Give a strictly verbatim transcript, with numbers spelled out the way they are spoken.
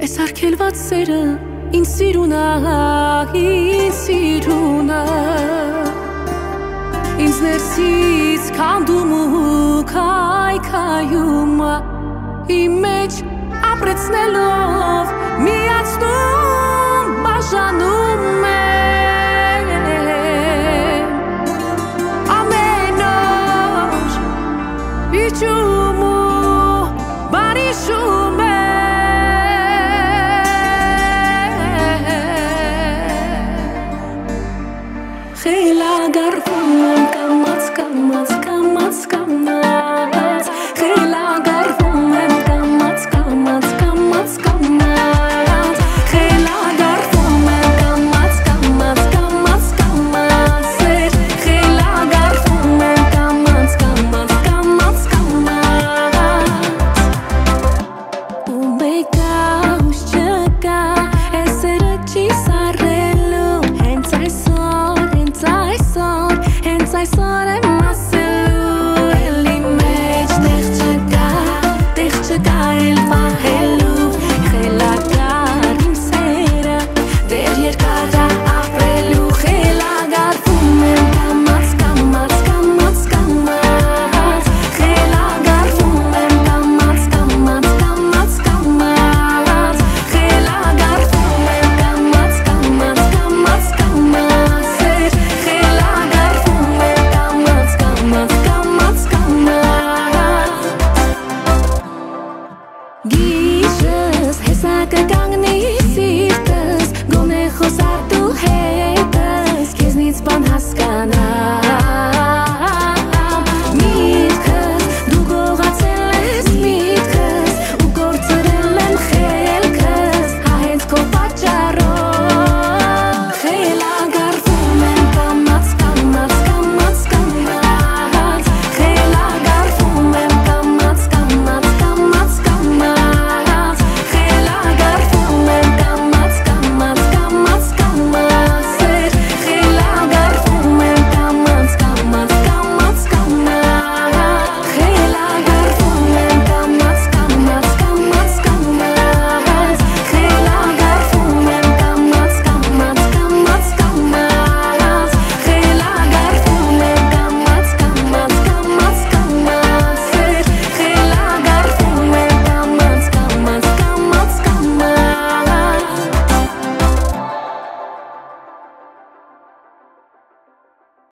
Այս արգելված սերը ինձ սիրուն ա, ինձ սիրուն ա Ինձ ներսից քանդում ու քայքայում ա Իմ մեջ ապրեցնելով միացնում բաժանում է Ամեն օր իջում ու բարիշում է Խելագարվում եմ կամաց, կամաց, կամաց, կամաց Խելագարվում եմ կամաց, կամաց, կամաց, կամաց Խելագարվում եմ կամաց, կամաց, կամաց, կամաց Խելագարվում եմ կամաց, կամաց, կամաց, կամաց Ու մեկա ուշ չկա, այս սերը չի սառելու Հենց այսօր Հենց այսօր եմ ասելու Էլի մեջ տեղ չկա, տեղ չկա էլ պահելու Խելագար իմ սերը, դեռ երկար ա ապրելու Խելագարվում եմ կամաց, կամաց, կամաց, կամաց Խելագարվում եմ կամաց, կամաց, կամաց, կամաց Խելագարվում եմ կամաց, կամաց, կամաց, կամաց Գիշս հեսակը կանգնի